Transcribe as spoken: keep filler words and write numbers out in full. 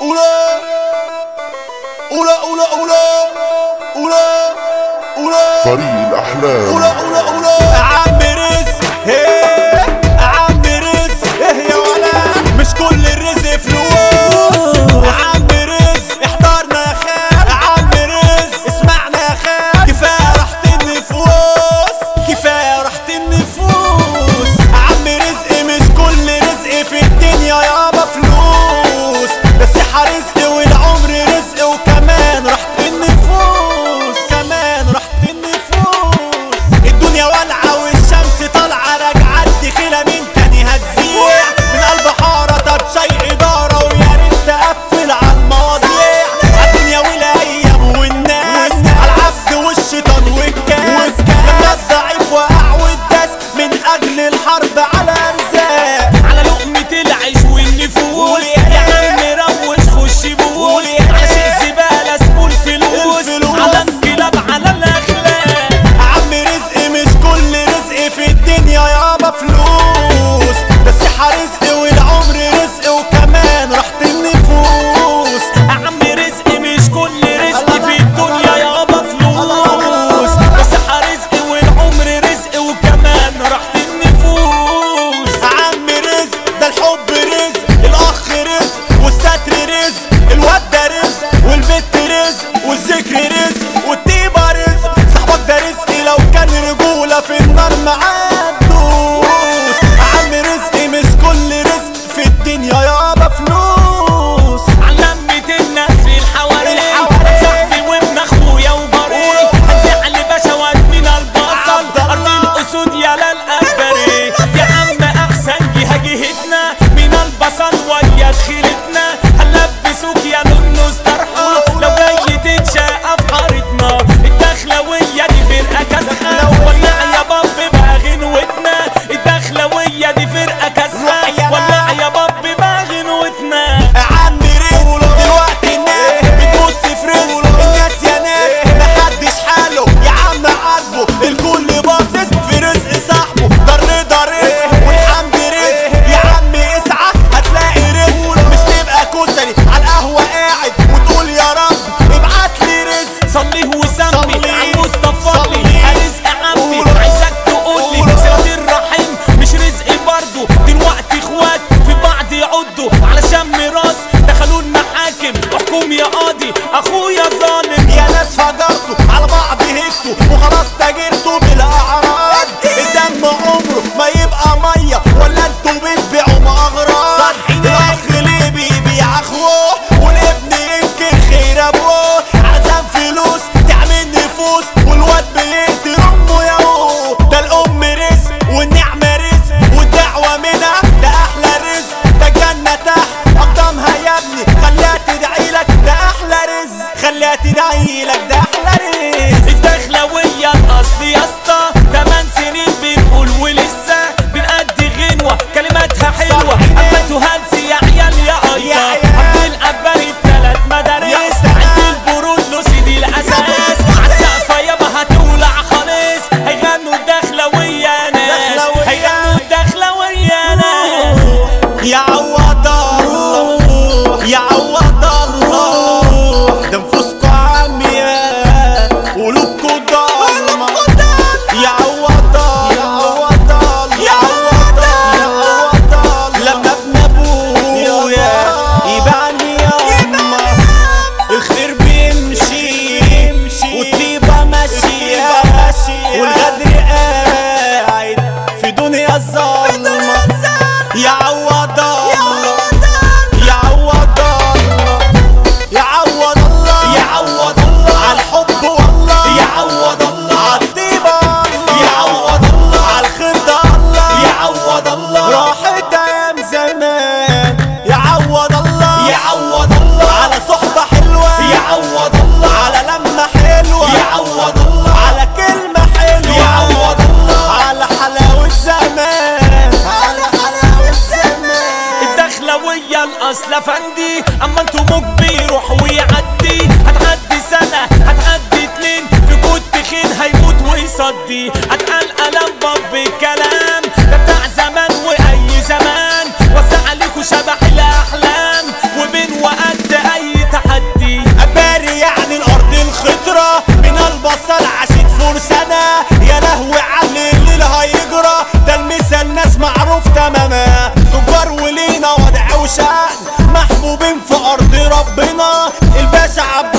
أولى أولى أولى أولى أولى أولى فريق الأحلام أولى أولى أولى عم رزق هيه عم رزق ايه يا ولا مش كل الرزق فلوس عم رزق احضرنا يا خال عم رزق اسمعنا يا خال كفاية راحة النفوس كفاية راحة النفوس عم رزق مش كل رزق في الدنيا يابا فلوس بس رزق والعمر رزق وكمان راحة النفوس كمان راحة النفوس الدنيا والعة والشمس طالعة راجعة دخيلة من تاني هتزيع من قلب حارة طب شيء إدارة ويا ريت تقفل على المواضيع عالدنيا والأيام والناس عالعبد والشيطان والكاس الناس ضعيف وقع والداس من أجل الحرب على أرزاق على لقمة العيش والنفوس يا عم روش خش بوس عاشق زبالة اسمه الفلوس على انقلاب على الأخلاق عم رزق مش كل رزق في الدنيا يابا فلوس بس رزق والعمر رزق وكمان راحة النفوس عم رزق مش كل رزق في الدنيا يابا فلوس بس رزق والعمر رزق وكمان راحة النفوس عم رزق ده الحب رزق الأخ رزق والستر رزق الواد ده رزق والبت رزق والذكر رزق والطيبة رزق صاحبك ده رزق لو كان رجولة في النار معاه تدوس عم رزق مش كل رزق في الدنيا يابا فلوس علمت الناس في الحواري صاحبي وابن اخويا وجاري هنزعل بشوات من البصل ارض الاسود يا للأكبري يا عم احسن جهة جهتنا من البصل ويا دخيلتنا هنلبسوك يا نونو استرحى لو جاي تتشقى في حارتنا الدخلوية دي فرقة كاسحة ولع يا باب بقى غنوتنا الدخلوية دي فرقة كاسحة ولع يا باب بقى غنوتنا عم رزق دلوقتي الناس بتبص في رزق الناس يا ناس محدش حاله يا عم عاجبه الكل باصص في رزق صاحبه ده الرضا رزق والحمد رزق يا عم اسعى هتلاقي رزق مش تبقى كسري على القهوة قاعد وتقول يا رب ابعت لي رزق صليه وسمي على المصطفى صلي. لي رزق عمي عايزك تقولي صلة الرحم مش رزق برضو دلوقتي اخوات في بعض يعضوا علشان ميراث دخلوا المحاكم احكم يا قاضي اخويا ظالم يا ناس فجرتوا على بعض هكتوا وخلاص تاجرتوا بالاعراض الدم عمره ما يبقى ميه ولا انتوا بتبيعوا مغراض الاخ ليه بيبيع اخوه والابن ينكر خير ابوه عشان فلوس تعمل نفوس والواد بيقتل امه يا هو ده الام رزق والنعمه رزق والدعوه منها ده احلى رزق ده الجنه تحت اقدامها يا ابني خليها تدعي لك ده احلى رزق خليها تدعي لك ده احلى رزق الدخلوية الاصل يا اسطى تمن سنين بنقول ولسه بنأدي غنوة كلماتها حلوة اما انتوا هلسي يا عيال يا يا ايطا عيال. عبد القباري التلات مدارس عند البرود لوسي دي الاساس عالسقفة يابا هتولع خالص هيغنوا الدخلوية ناس دخلوية. هيغنوا الدخلوية ناس يا عوض الله يا عوض الله ده نفوسكوا عمياء قلوبكوا ضلمة يا عوض الله يا عوض الله لما ابن ابويا يبعني ياما الخير بيمشي والطيبة ماشية والغدر قاعد في دنيا الظلمة يا عوض الله يا عوض الله يا عوض الله يا عوض الله على الحب والله يا عوض الله على الطيبة الله يا عوض الله على الخير ده الله يا عوض الله راحت ايام زمان يا عوض الله يا عوض الله على صحبة حلوة يا عوض الله على لمة حلوة يا عوض الله على كلمة حلوة يا عوض الله على حلاوة زمان على حلاوة زمان الدخلوية الاصل افندي اما انتوا مجبي يروح ويعدي هتعدي سنة هتعدي اتنين في جود تخين هيموت ويصدي اتقل قلم باب بالكلام ده بتاع زمان واي زمان وسع عليكوا شبح الاحلام وبين وقت محبوبين في ارض ربنا. الباشا عبد